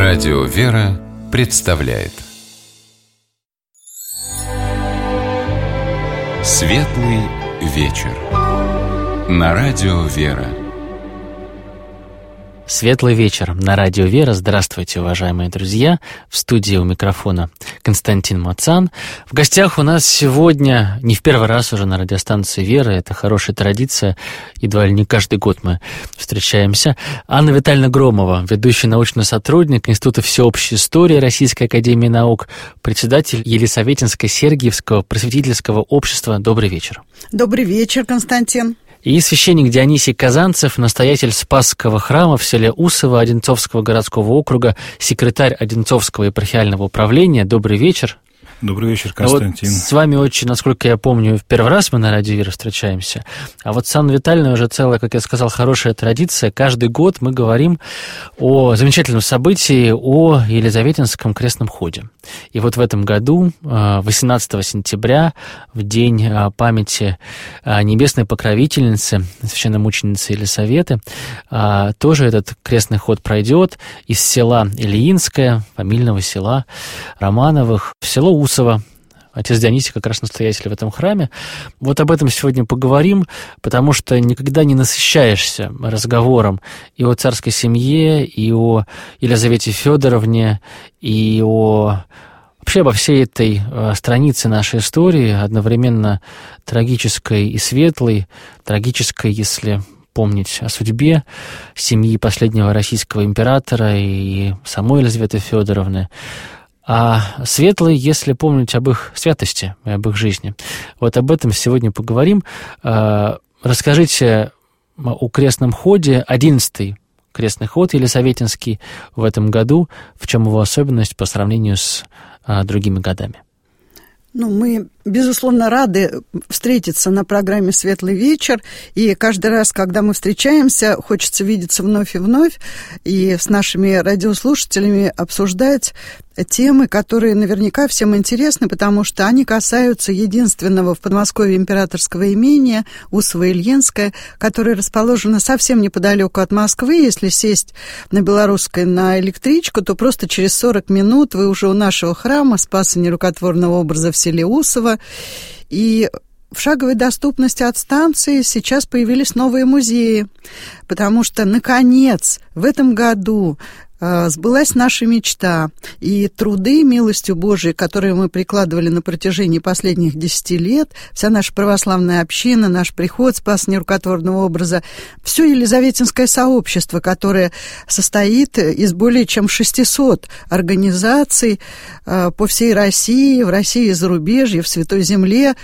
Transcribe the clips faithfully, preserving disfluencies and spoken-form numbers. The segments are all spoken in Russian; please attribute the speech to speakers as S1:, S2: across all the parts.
S1: Радио «Вера» представляет Светлый вечер на Радио «Вера».
S2: Светлый вечер на Радио «Вера». Здравствуйте, уважаемые друзья. В студии у микрофона Константин Мацан. В гостях у нас сегодня, не в первый раз уже на радиостанции «Вера», это хорошая традиция, едва ли не каждый год мы встречаемся, Анна Витальевна Громова, ведущий научный сотрудник Института всеобщей истории Российской академии наук, председатель Елисаветинско-Сергиевского просветительского общества. Добрый вечер.
S3: Добрый вечер, Константин.
S2: И священник Дионисий Казанцев, настоятель Спасского храма в селе Усово Одинцовского городского округа, секретарь Одинцовского епархиального управления. Добрый вечер.
S4: Добрый вечер, Константин.
S2: Вот с вами очень, насколько я помню, в первый раз мы на Радио «Вера» встречаемся. А вот с Анной Витальевной уже целая, как я сказал, хорошая традиция. Каждый год мы говорим о замечательном событии, о Елизаветинском крестном ходе. И вот в этом году, восемнадцатого сентября, в день памяти небесной покровительницы, священномученицы Елисаветы, тоже этот крестный ход пройдет из села Ильинское, фамильного села Романовых, в село Усово. Отец Дионисий как раз настоятель в этом храме. Вот об этом сегодня поговорим, потому что никогда не насыщаешься разговором и о царской семье, и о Елизавете Федоровне, и о вообще обо всей этой странице нашей истории, одновременно трагической и светлой, трагической, если помнить о судьбе семьи последнего российского императора и самой Елизаветы Федоровны, а светлые, если помнить об их святости и об их жизни. Вот об этом сегодня поговорим. Расскажите о крестном ходе, одиннадцатый крестный ход Елисаветинский в этом году, в чем его особенность по сравнению с другими годами.
S3: Ну, мы, безусловно, рады встретиться на программе «Светлый вечер», и каждый раз, когда мы встречаемся, хочется видеться вновь и вновь, и с нашими радиослушателями обсуждать темы, которые наверняка всем интересны, потому что они касаются единственного в Подмосковье императорского имения Усово-Ильинское, которое расположено совсем неподалеку от Москвы. Если сесть на Белорусской на электричку, то просто через сорок минут вы уже у нашего храма Спаса Нерукотворного образа в селе Усово. И в шаговой доступности от станции сейчас появились новые музеи, потому что, наконец, в этом году сбылась наша мечта, и труды, милостью Божией, которые мы прикладывали на протяжении последних десяти лет, вся наша православная община, наш приход Спаса Нерукотворного образа, все Елизаветинское сообщество, которое состоит из более чем шестисот организаций по всей России, в России и зарубежье, в Святой Земле,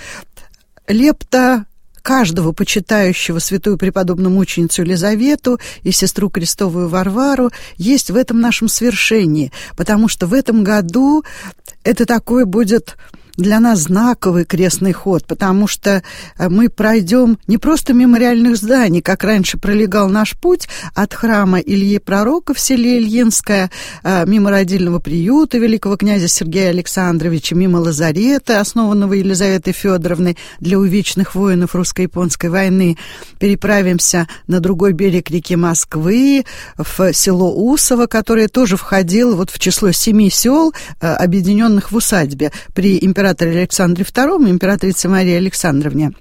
S3: лепта каждого почитающего святую преподобную мученицу Елизавету и сестру Крестовую Варвару есть в этом нашем свершении, потому что в этом году это такой будет для нас знаковый крестный ход, потому что мы пройдем не просто мемориальных зданий, как раньше пролегал наш путь от храма Ильи Пророка в селе Ильинское, мимо родильного приюта великого князя Сергея Александровича, мимо лазарета, основанного Елизаветой Федоровной для увечных воинов русско-японской войны, переправимся на другой берег реки Москвы, в село Усово, которое тоже входило вот в число семи сел, объединенных в усадьбе при императоре императоре Александре втором и императрице Марии Александровне.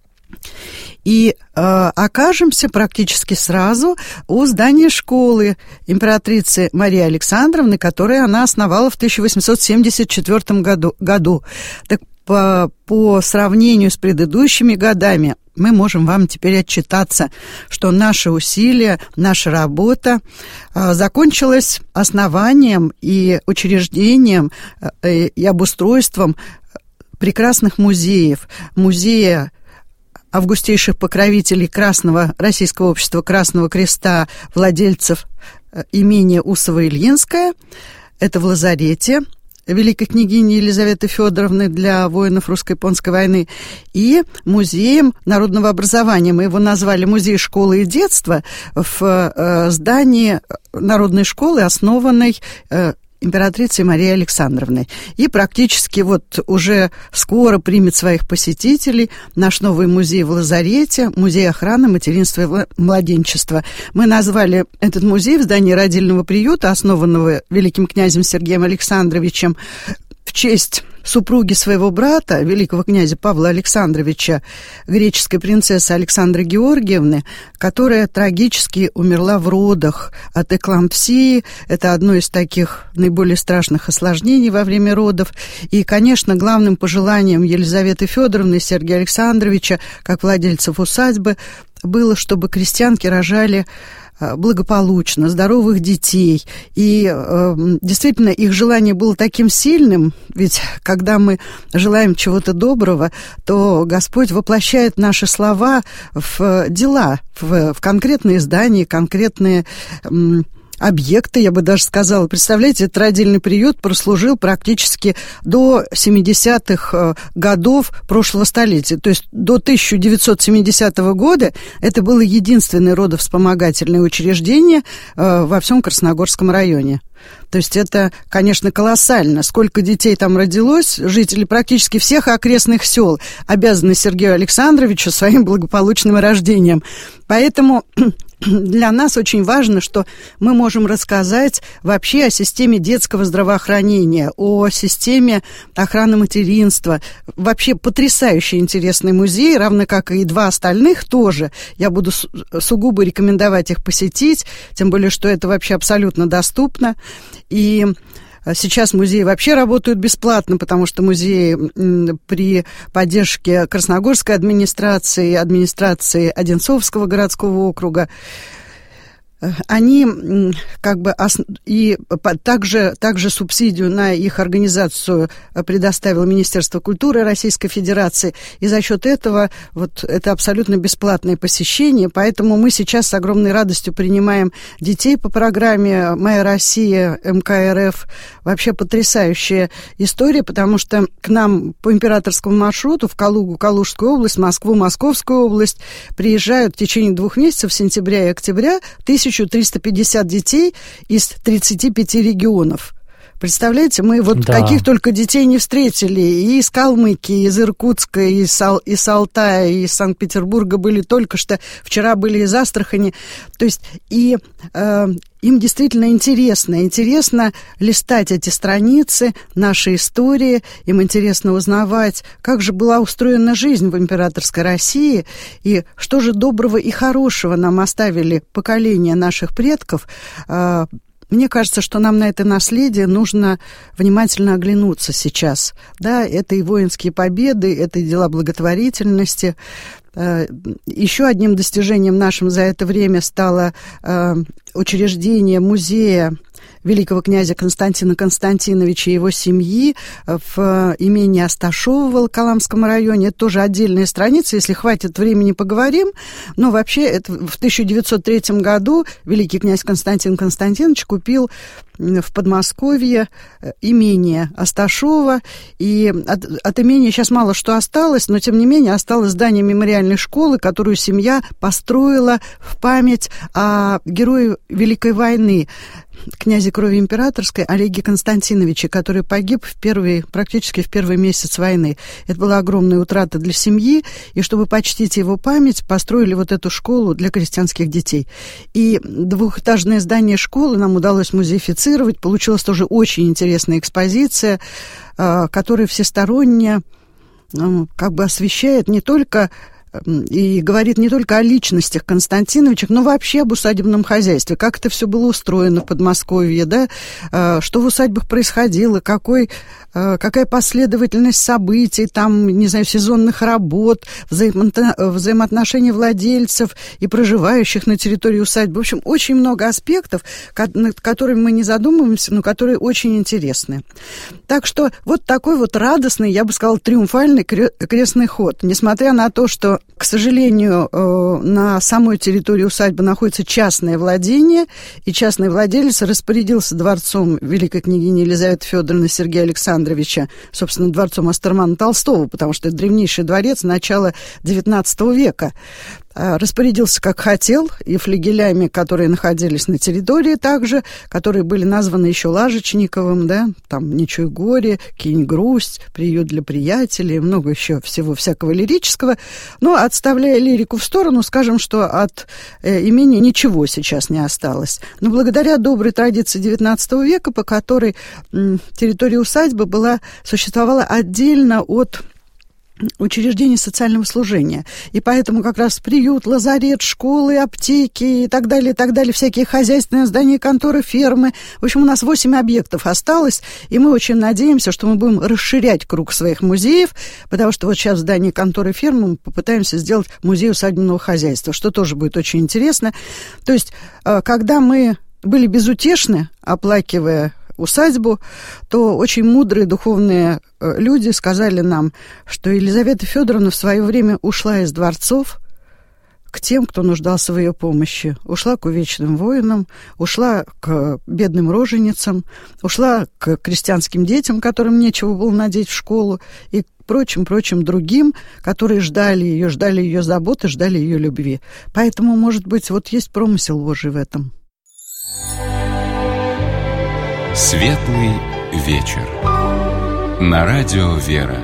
S3: И э, окажемся практически сразу у здания школы императрицы Марии Александровны, которую она основала в тысяча восемьсот семьдесят четвёртом году. году. Так по, по сравнению с предыдущими годами мы можем вам теперь отчитаться, что наши усилия, наша работа э, закончилась основанием и учреждением э, и обустройством прекрасных музеев. Музея августейших покровителей Красного, Российского общества Красного Креста, владельцев э, имения Усово-Ильинское, это в лазарете великой княгини Елизаветы Федоровны для воинов русско-японской войны, и музеем народного образования. Мы его назвали «Музей школы и детства» в э, здании народной школы, основанной э, императрицей Марией Александровной. И практически вот уже скоро примет своих посетителей наш новый музей в Лазарете, музей охраны материнства и младенчества. Мы назвали этот музей в здании родильного приюта, основанного великим князем Сергеем Александровичем, в честь супруги своего брата, великого князя Павла Александровича, греческой принцессы Александры Георгиевны, которая трагически умерла в родах от эклампсии. Это одно из таких наиболее страшных осложнений во время родов. И, конечно, главным пожеланием Елизаветы Федоровны и Сергея Александровича, как владельцев усадьбы, было, чтобы крестьянки рожали благополучно, здоровых детей. И э, действительно, их желание было таким сильным, ведь когда мы желаем чего-то доброго, то Господь воплощает наши слова в дела, в, в конкретные здания, конкретные э, объекты, я бы даже сказала. Представляете, этот родильный приют прослужил практически до семидесятых годов прошлого столетия. То есть до тысяча девятьсот семидесятого года это было единственное родовспомогательное учреждение во всем Красногорском районе. То есть это, конечно, колоссально. Сколько детей там родилось, жители практически всех окрестных сел обязаны Сергею Александровичу своим благополучным рождением. Поэтому для нас очень важно, что мы можем рассказать вообще о системе детского здравоохранения, о системе охраны материнства. Вообще потрясающе интересный музей, равно как и два остальных тоже. Я буду сугубо рекомендовать их посетить, тем более, что это вообще абсолютно доступно. И сейчас музеи вообще работают бесплатно, потому что музеи при поддержке Красногорской администрации, администрации Одинцовского городского округа, они как бы и также, также субсидию на их организацию предоставило Министерство культуры Российской Федерации, и за счет этого вот это абсолютно бесплатное посещение, поэтому мы сейчас с огромной радостью принимаем детей по программе «Моя Россия», эм ка эр эф. Вообще потрясающая история, потому что к нам по императорскому маршруту в Калугу, Калужскую область, Москву, Московскую область приезжают в течение двух месяцев, сентября и октября, тысяча триста пятьдесят детей из тридцати пяти регионов. Представляете, мы вот да. каких только детей не встретили. И из Калмыкии, и из Иркутска, и из, Ал- и из Алтая, и из Санкт-Петербурга были только что. Вчера были из Астрахани. То есть и э, им действительно интересно. Интересно листать эти страницы, наши истории. Им интересно узнавать, как же была устроена жизнь в императорской России. И что же доброго и хорошего нам оставили поколения наших предков. Э, Мне кажется, что нам на это наследие нужно внимательно оглянуться сейчас. Да, это и воинские победы, это и дела благотворительности. Еще одним достижением нашим за это время стало учреждение музея великого князя Константина Константиновича и его семьи в имении Асташово в Волоколамском районе. Это тоже отдельная страница, если хватит времени, поговорим. Но вообще это в тысяча девятьсот третьем году великий князь Константин Константинович купил в Подмосковье имение Асташово. И от, от имения сейчас мало что осталось, но тем не менее осталось здание мемориальной школы, которую семья построила в память о герое Великой войны, князе крови императорской Олеге Константиновиче, который погиб в первый, практически в первый месяц войны. Это была огромная утрата для семьи, и чтобы почтить его память, построили вот эту школу для крестьянских детей. И двухэтажное здание школы нам удалось музеифицировать, получилась тоже очень интересная экспозиция, которая всесторонне как бы освещает не только и говорит не только о личностях Константиновичах, но вообще об усадебном хозяйстве, как это все было устроено в Подмосковье, да, что в усадьбах происходило, какой, какая последовательность событий, там, не знаю, сезонных работ, взаимоотношений владельцев и проживающих на территории усадьбы. В общем, очень много аспектов, над которыми мы не задумываемся, но которые очень интересны. Так что вот такой вот радостный, я бы сказала, триумфальный крестный ход. Несмотря на то, что К сожалению, на самой территории усадьбы находится частное владение, и частный владелец распорядился дворцом великой княгини Елизаветы Федоровны Сергея Александровича, собственно, дворцом Остермана Толстого, потому что это древнейший дворец начала девятнадцатого века. Распорядился, как хотел, и флигелями, которые находились на территории также, которые были названы еще Лажечниковым, да, там «Не чуй горе», «Кинь грусть», «Приют для приятелей», много еще всего всякого лирического. Но, отставляя лирику в сторону, скажем, что от э, имени ничего сейчас не осталось. Но благодаря доброй традиции девятнадцатого века, по которой м, территория усадьбы была, существовала отдельно от учреждений социального служения. И поэтому как раз приют, лазарет, школы, аптеки и так далее, и так далее, всякие хозяйственные здания, конторы, фермы. В общем, у нас восемь объектов осталось, и мы очень надеемся, что мы будем расширять круг своих музеев, потому что вот сейчас в здании конторы, фермы мы попытаемся сделать музей усадебного хозяйства, что тоже будет очень интересно. То есть, когда мы были безутешны, оплакивая усадьбу, то очень мудрые духовные люди сказали нам, что Елизавета Федоровна в свое время ушла из дворцов к тем, кто нуждался в ее помощи. Ушла к увечным воинам, ушла к бедным роженицам, ушла к крестьянским детям, которым нечего было надеть в школу, и к прочим-прочим другим, которые ждали ее, ждали ее заботы, ждали ее любви. Поэтому, может быть, вот есть промысел Божий в этом.
S1: Светлый вечер. На радио «Вера».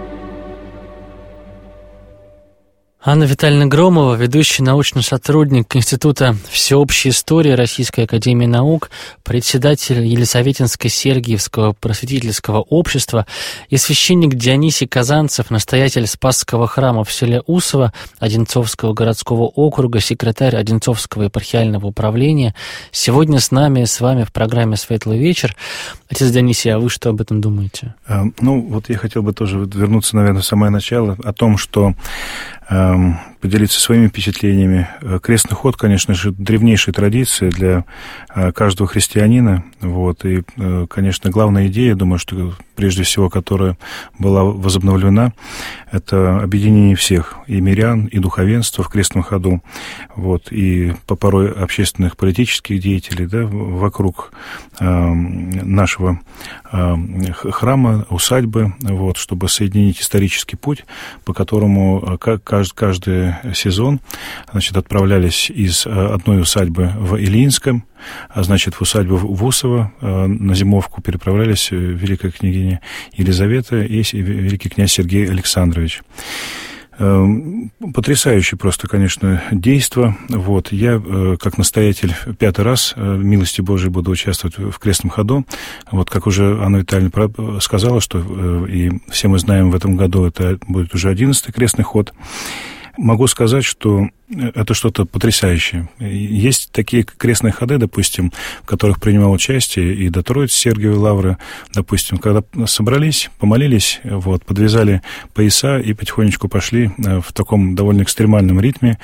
S2: Анна Витальевна Громова, ведущий научный сотрудник Института всеобщей истории Российской академии наук, председатель Елисаветинского Сергиевского просветительского общества и священник Дионисий Казанцев, настоятель Спасского храма в селе Усово Одинцовского городского округа, секретарь Одинцовского епархиального управления. Сегодня с нами, с вами в программе «Светлый вечер». Отец Дионисий, а вы что об этом думаете?
S4: Ну, вот я хотел бы тоже вернуться, наверное, в самое начало, о том, что поделиться своими впечатлениями. Крестный ход, конечно же, древнейшая традиция для каждого христианина. Вот, и, конечно, главная идея, думаю, что прежде всего, которая была возобновлена, это объединение всех, и мирян, и духовенства в крестном ходу, вот, и по порой общественных, политических деятелей, да, вокруг э, нашего э, храма, усадьбы, вот, чтобы соединить исторический путь, по которому каждый, каждый сезон, значит, отправлялись из одной усадьбы в Ильинском, а значит, в усадьбу в Усово на зимовку переправлялись великая княгиня Елизавета и великий князь Сергей Александрович. Потрясающее просто, конечно, действо. Вот. Я, как настоятель, пятый раз, милости Божией, буду участвовать в крестном ходу. Вот, как уже Анна Витальевна сказала, что и все мы знаем, в этом году это будет уже одиннадцатый крестный ход. Могу сказать, что это что-то потрясающее. Есть такие крестные ходы, допустим, в которых принимал участие и до Троицы Сергиевой Лавры, допустим, когда собрались, помолились, вот, подвязали пояса и потихонечку пошли в таком довольно экстремальном ритме,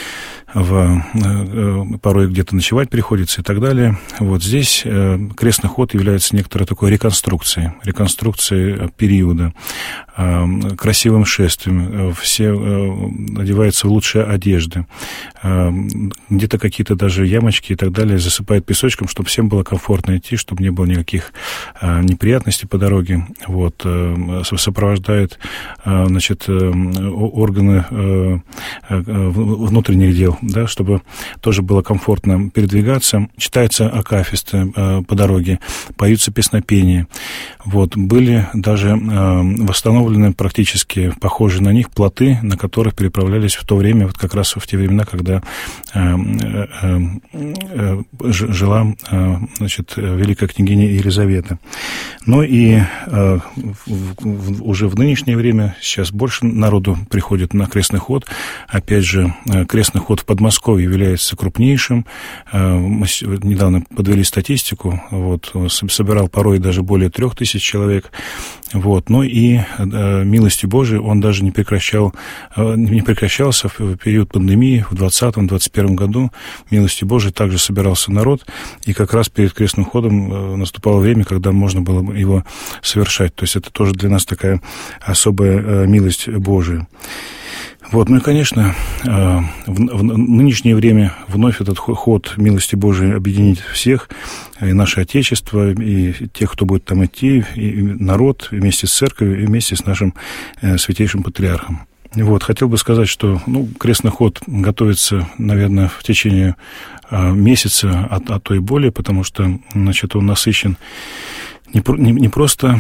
S4: в, порой где-то ночевать приходится и так далее. Вот здесь крестный ход является некоторой такой реконструкцией, реконструкцией периода, красивым шествием, все одеваются в лучшие одежды, где-то какие-то даже ямочки и так далее засыпают песочком, чтобы всем было комфортно идти, чтобы не было никаких неприятностей по дороге. Вот, сопровождают, значит, органы внутренних дел, да, чтобы тоже было комфортно передвигаться. Читаются акафисты э, по дороге, поются песнопения. Вот. Были даже э, восстановлены практически похожие на них плоты, на которых переправлялись в то время, вот как раз в те времена, когда э, э, э, жила э, значит, великая княгиня Елизавета. Ну и э, в, в, уже в нынешнее время сейчас больше народу приходит на крестный ход. Опять же, крестный ход в Подмосковье является крупнейшим. Мы недавно подвели статистику. Вот, собирал порой даже более трех тысяч человек. Вот, ну и милостью Божией он даже не прекращал, не прекращался в период пандемии в двадцатом — двадцать первом году. Милостью Божией также собирался народ. И как раз перед крестным ходом наступало время, когда можно было его совершать. То есть это тоже для нас такая особая милость Божия. Вот, ну и, конечно, в, в нынешнее время вновь этот ход милости Божией объединит всех, и наше Отечество, и тех, кто будет там идти, и народ вместе с церковью, и вместе с нашим святейшим патриархом. Вот, хотел бы сказать, что ну, крестный ход готовится, наверное, в течение месяца, а, а то и более, потому что, значит, он насыщен не, не, не просто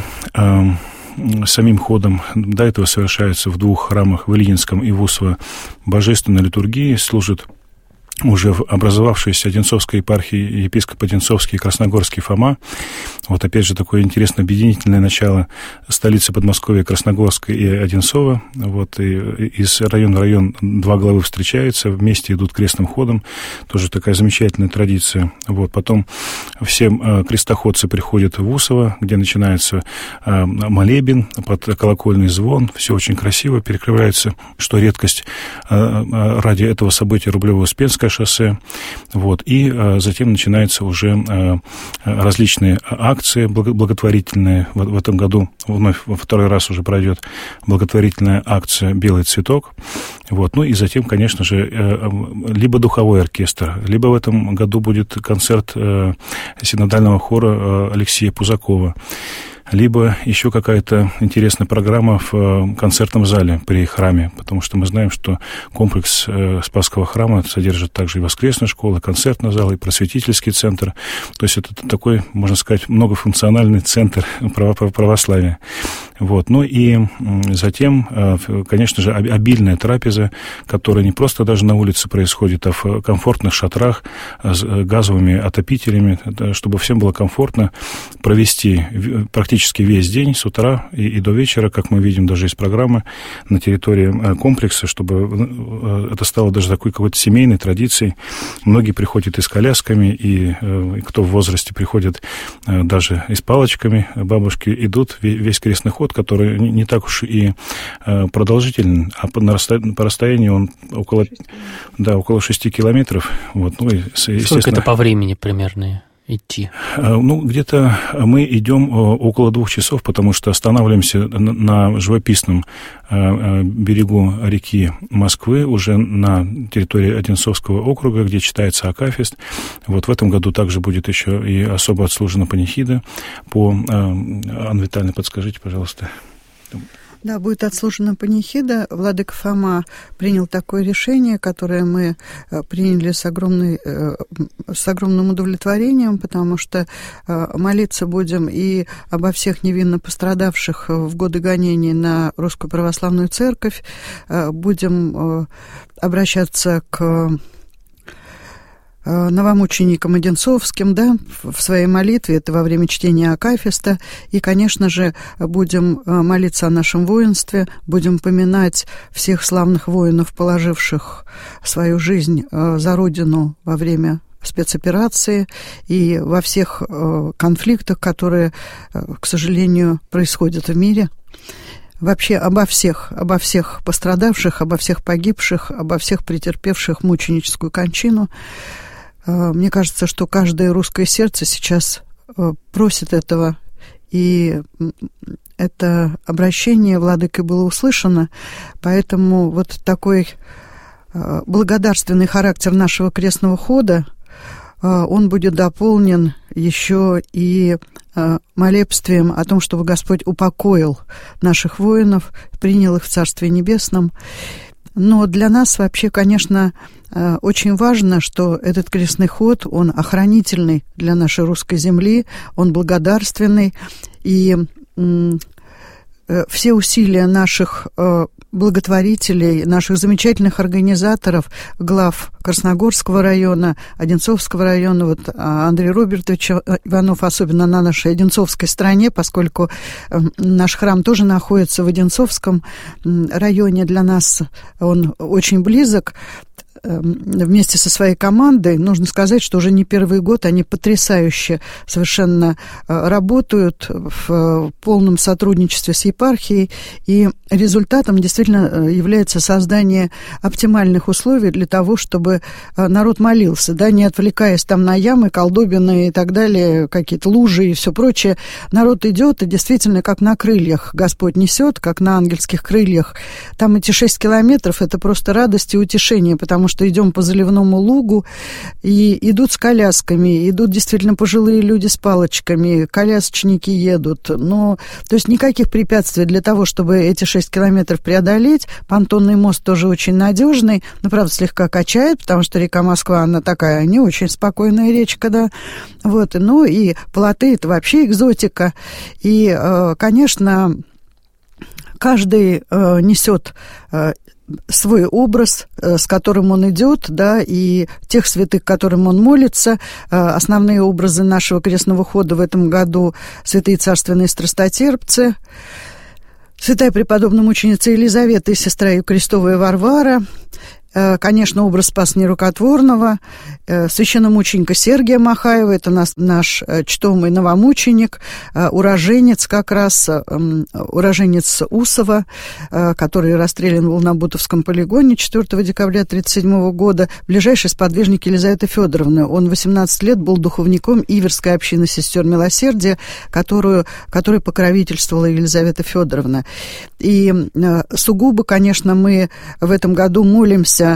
S4: самим ходом. До этого совершается в двух храмах, в Ильинском и в Усово, божественной литургии, служит уже в образовавшейся Одинцовской епархии епископ Одинцовский и Красногорский Фома. Вот опять же такое интересное объединительное начало столицы Подмосковья, Красногорска и Одинцова. Вот, и из района в район два главы встречаются, вместе идут крестным ходом. Тоже такая замечательная традиция. Вот, потом все крестоходцы приходят в Усово, где начинается молебен под колокольный звон. Все очень красиво, перекрывается, что редкость ради этого события Рублево-Успенское шоссе. Вот, и а, затем начинаются уже а, различные акции благотворительные. В, в этом году вновь во второй раз уже пройдет благотворительная акция «Белый цветок». Вот, ну и затем, конечно же, либо духовой оркестр, либо в этом году будет концерт синодального хора Алексея Пузакова, либо еще какая-то интересная программа в концертном зале при храме, потому что мы знаем, что комплекс Спасского храма содержит также и воскресную школу, и концертный зал, и просветительский центр. То есть это такой, можно сказать, многофункциональный центр православия. Вот. Ну и затем, конечно же, обильная трапеза, которая не просто даже на улице происходит, а в комфортных шатрах с газовыми отопителями, чтобы всем было комфортно провести практически весь день с утра и, и до вечера, как мы видим даже из программы, на территории комплекса, чтобы это стало даже такой какой-то семейной традицией. Многие приходят и с колясками, и, и кто в возрасте приходит даже и с палочками, бабушки идут, весь крестный ход, который не так уж и продолжительный, а по, по расстоянию он около, да, около шести километров. Вот, ну, и,
S2: сколько это по времени примерно идти?
S4: Ну, где-то мы идем около двух часов, потому что останавливаемся на живописном берегу реки Москвы, уже на территории Одинцовского округа, где читается акафист. Вот в этом году также будет еще и особо отслужена панихида по... Анна Витальевна, подскажите, пожалуйста.
S3: Да, будет отслужена панихида. Владыка Фома принял такое решение, которое мы приняли с, огромной, с огромным удовлетворением, потому что молиться будем и обо всех невинно пострадавших в годы гонений на Русскую Православную Церковь, будем обращаться к новомученикам Одинцовским, да, в своей молитве, это во время чтения акафиста, и, конечно же, будем молиться о нашем воинстве, будем поминать всех славных воинов, положивших свою жизнь за Родину во время спецоперации и во всех конфликтах, которые, к сожалению, происходят в мире. Вообще обо всех, обо всех пострадавших, обо всех погибших, обо всех претерпевших мученическую кончину. Мне кажется, что каждое русское сердце сейчас просит этого, и это обращение владыкой было услышано, поэтому вот такой благодарственный характер нашего крестного хода, он будет дополнен еще и молебствием о том, чтобы Господь упокоил наших воинов, принял их в Царстве Небесном. Но для нас вообще, конечно, очень важно, что этот крестный ход, он охранительный для нашей русской земли, он благодарственный, и все усилия наших благотворителей, наших замечательных организаторов, глав Красногорского района, Одинцовского района, вот Андрей Робертович Иванов, особенно на нашей Одинцовской стороне, поскольку наш храм тоже находится в Одинцовском районе, для нас он очень близок. вместе со своей командой, нужно сказать, что уже не первый год они потрясающе совершенно работают в полном сотрудничестве с епархией, и результатом действительно является создание оптимальных условий для того, чтобы народ молился, да, не отвлекаясь там на ямы, колдобины и так далее, какие-то лужи и все прочее. Народ идет, и действительно, как на крыльях Господь несет, как на ангельских крыльях. Там эти шесть километров — это просто радость и утешение, потому что идем по заливному лугу, и идут с колясками, идут действительно пожилые люди с палочками, колясочники едут. Но, то есть никаких препятствий для того, чтобы эти шесть километров преодолеть. Понтонный мост тоже очень надежный, но, правда, слегка качает, потому что река Москва, она такая не очень спокойная речка, да. Вот. Ну и плоты — это вообще экзотика. И, конечно, каждый несет свой образ, с которым он идет, да, и тех святых, которым он молится. Основные образы нашего крестного хода в этом году — святые царственные страстотерпцы, святая преподобная мученица Елизавета и сестра ее крестовая Варвара, конечно, образ Спаса Нерукотворного, священномученика Сергия Махаева, это наш, наш чтомый новомученик, уроженец как раз, уроженец Усова, который расстрелян был на Бутовском полигоне четвёртого декабря тысяча девятьсот тридцать седьмого года, ближайший сподвижник Елизаветы Федоровны. Он восемнадцать лет был духовником Иверской общины сестер Милосердия, которую, которой покровительствовала Елизавета Федоровна. И сугубо, конечно, мы в этом году молимся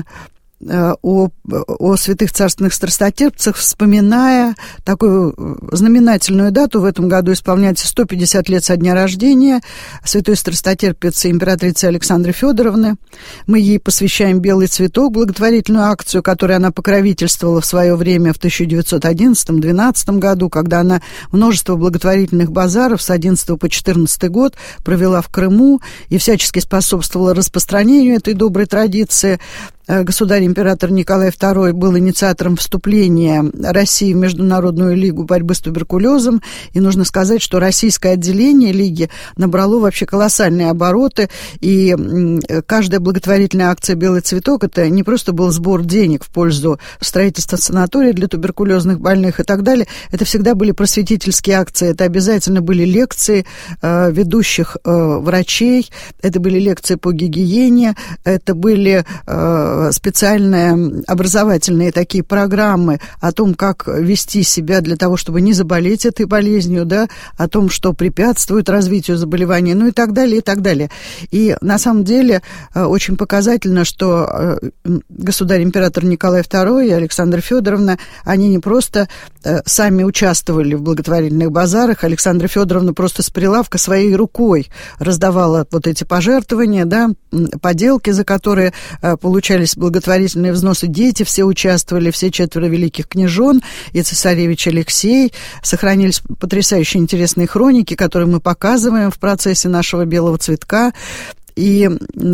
S3: О, о святых царственных страстотерпцах, вспоминая такую знаменательную дату. В этом году исполняется сто пятьдесят лет со дня рождения святой страстотерпицы императрицы Александры Федоровны. Мы ей посвящаем «Белый цветок», благотворительную акцию, которой она покровительствовала в свое время в тысяча девятьсот одиннадцатом-двенадцатом году, когда она множество благотворительных базаров с одиннадцатого по четырнадцатый год провела в Крыму и всячески способствовала распространению этой доброй традиции. Государь-император Николай второй был инициатором вступления России в Международную лигу борьбы с туберкулезом, и нужно сказать, что российское отделение лиги набрало вообще колоссальные обороты, и каждая благотворительная акция «Белый цветок» — это не просто был сбор денег в пользу строительства санатория для туберкулезных больных и так далее, это всегда были просветительские акции, это обязательно были лекции э, ведущих э, врачей, это были лекции по гигиене, это были э, специальные образовательные такие программы о том, как вести себя для того, чтобы не заболеть этой болезнью, да, о том, что препятствует развитию заболевания, ну и так далее, и так далее. И на самом деле очень показательно, что государь-император Николай второй и Александра Федоровна, они не просто сами участвовали в благотворительных базарах, Александра Федоровна просто с прилавка своей рукой раздавала вот эти пожертвования, да, поделки, за которые получались благотворительные взносы, дети все участвовали, все четверо великих княжон и цесаревич Алексей. Сохранились потрясающе интересные хроники, которые мы показываем в процессе нашего «Белого цветка». И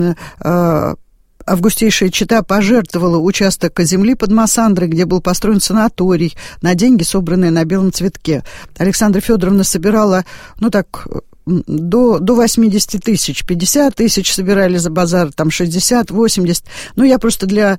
S3: э, августейшая чета пожертвовала участок земли под Массандрой, где был построен санаторий, на деньги, собранные на «Белом цветке». Александра Федоровна собирала, ну так... До, до восемьдесят тысяч, пятьдесят тысяч собирали за базар, там шестьдесят, восемьдесят. Ну, я просто для,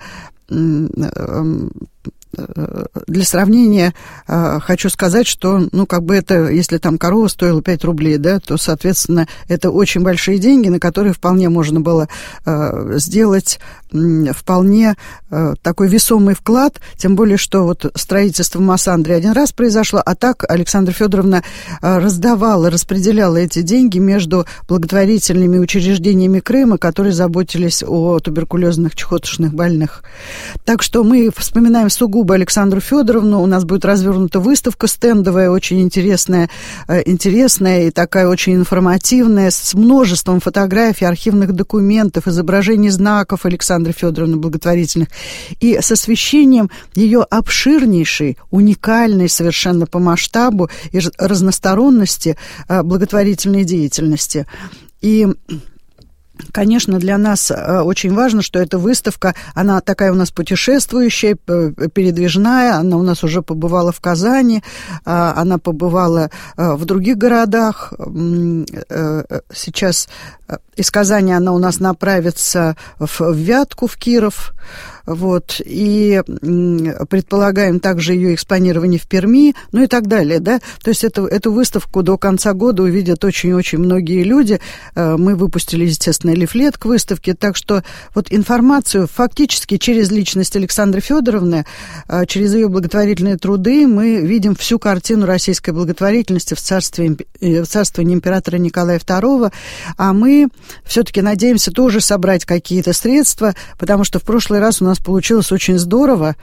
S3: для сравнения хочу сказать, что, ну, как бы это, если там корова стоила пять рублей, да, то, соответственно, это очень большие деньги, на которые вполне можно было сделать вполне такой весомый вклад, тем более, что вот строительство в Массандре один раз произошло, а так Александра Федоровна раздавала, распределяла эти деньги между благотворительными учреждениями Крыма, которые заботились о туберкулезных чехоточных больных. Так что мы вспоминаем сугубо Александру Федоровну, у нас будет развернута выставка стендовая, очень интересная, интересная и такая очень информативная, с множеством фотографий, архивных документов, изображений знаков Александры Федоровны благотворительных, и с освещением ее обширнейшей, уникальной совершенно по масштабу и разносторонности благотворительной деятельности. И конечно, для нас очень важно, что эта выставка, она такая у нас путешествующая, передвижная, она у нас уже побывала в Казани, она побывала в других городах. Сейчас из Казани она у нас направится в, в Вятку, в Киров. Вот, и предполагаем также ее экспонирование в Перми, ну и так далее, да. То есть эту, эту выставку до конца года увидят очень-очень многие люди. Мы выпустили, естественно, лифлет к выставке, так что вот информацию фактически через личность Александры Федоровны, через ее благотворительные труды мы видим всю картину российской благотворительности в царстве, в царствовании императора Николая второго, а мы все-таки надеемся тоже собрать какие-то средства, потому что в прошлый раз у нас получилось очень здорово,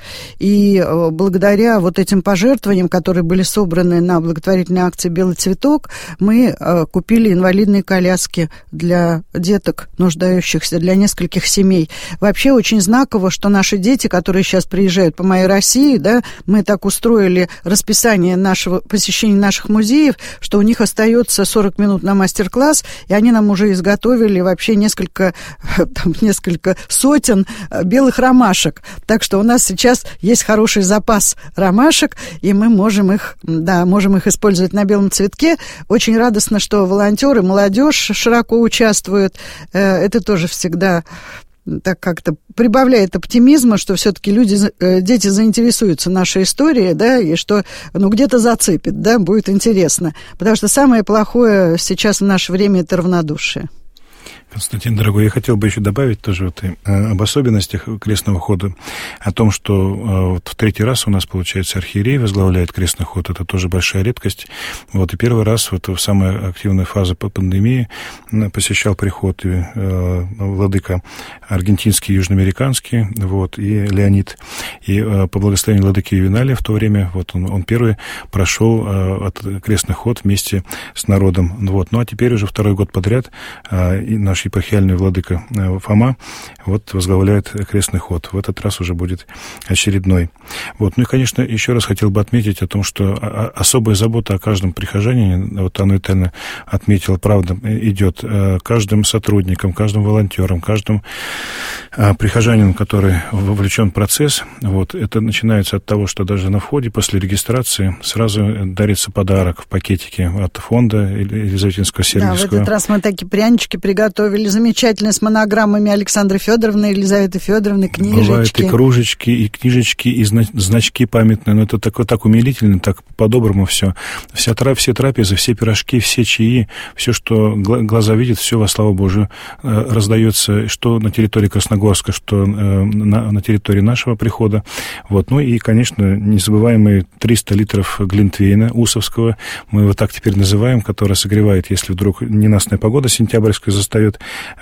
S3: и благодаря вот этим пожертвованиям, которые были собраны на благотворительной акции «Белый цветок», мы купили инвалидные коляски для деток, нуждающихся, для нескольких семей. Вообще очень знаково, что наши дети, которые сейчас приезжают по моей России, да, мы так устроили расписание нашего посещения наших музеев, что у них остается сорок минут на мастер-класс, и они нам уже изготовили вообще несколько, там, несколько сотен белых ромашек. Так что у нас сейчас есть хороший запас ромашек, и мы можем их, да, можем их использовать на белом цветке. Очень радостно, что волонтеры, молодежь широко участвуют. Это тоже всегда так как-то прибавляет оптимизма, что все-таки люди, дети заинтересуются нашей историей, да, и что, ну, где-то зацепит, да, будет интересно. Потому что самое плохое сейчас в наше время – это равнодушие.
S4: Константин, дорогой, я хотел бы еще добавить тоже вот, э, об особенностях крестного хода, о том, что э, вот в третий раз у нас, получается, архиерей возглавляет крестный ход, это тоже большая редкость. Вот, и первый раз вот, в самой активной фазе пандемии посещал приход и, э, владыка аргентинский, южноамериканский, вот, и Леонид. И э, по благословению владыки Ювеналия в то время вот, он, он первый прошел э, от крестный ход вместе с народом. Вот. Ну а теперь уже второй год подряд э, и наш епархиальный владыка Фома вот возглавляет крестный ход. В этот раз уже будет очередной. Вот. Ну и, конечно, еще раз хотел бы отметить о том, что особая забота о каждом прихожанине, вот Анна Витальевна отметила, правда, идет каждым сотрудникам, каждым волонтерам, каждым прихожанину, который вовлечен в процесс. Вот. Это начинается от того, что даже на входе после регистрации сразу дарится подарок в пакетике от фонда Елизаветинского Сергиевского.
S3: Да, в этот раз мы такие прянички приготовили замечательные с монограммами Александры Федоровны, Елизаветы Федоровны, книжечки.
S4: Бывают и кружечки, и книжечки, и значки памятные. Но это такое, так умилительно, так по-доброму все. Вся, все трапезы, все пирожки, все чаи, все, что глаза видят, все во славу Божию раздается, что на территории Красногорска, что на, на территории нашего прихода. Вот. Ну и, конечно, незабываемые триста литров глинтвейна усовского, мы его так теперь называем, который согревает, если вдруг ненастная погода сентябрьская заставит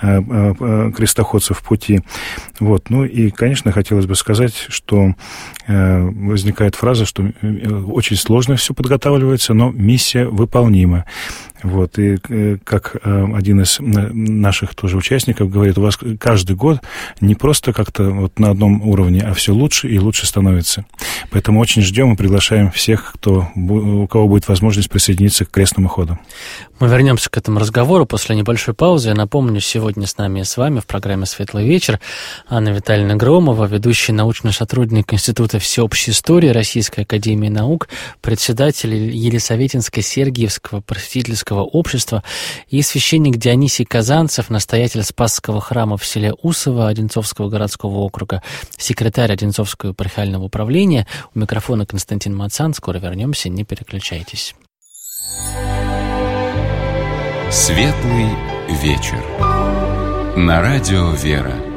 S4: крестоходцев в пути. Вот. Ну и, конечно, хотелось бы сказать, что возникает фраза, что очень сложно все подготавливается, но миссия выполнима. Вот, и как один из наших тоже участников говорит, у вас каждый год не просто как-то вот на одном уровне, а все лучше и лучше становится. Поэтому очень ждем и приглашаем всех, кто, у кого будет возможность присоединиться к крестному ходу.
S2: Мы вернемся к этому разговору после небольшой паузы. Я напомню, сегодня с нами и с вами в программе «Светлый вечер» Анна Витальевна Громова, ведущий научный сотрудник Института всеобщей истории Российской академии наук, председатель Елисаветинского Сергиевского просветительского общества и священник Дионисий Казанцев, настоятель Спасского храма в селе Усово Одинцовского городского округа, секретарь Одинцовского епархиального управления. У микрофона Константин Мацан. Скоро вернемся, не переключайтесь.
S1: Светлый вечер. На радио «Вера».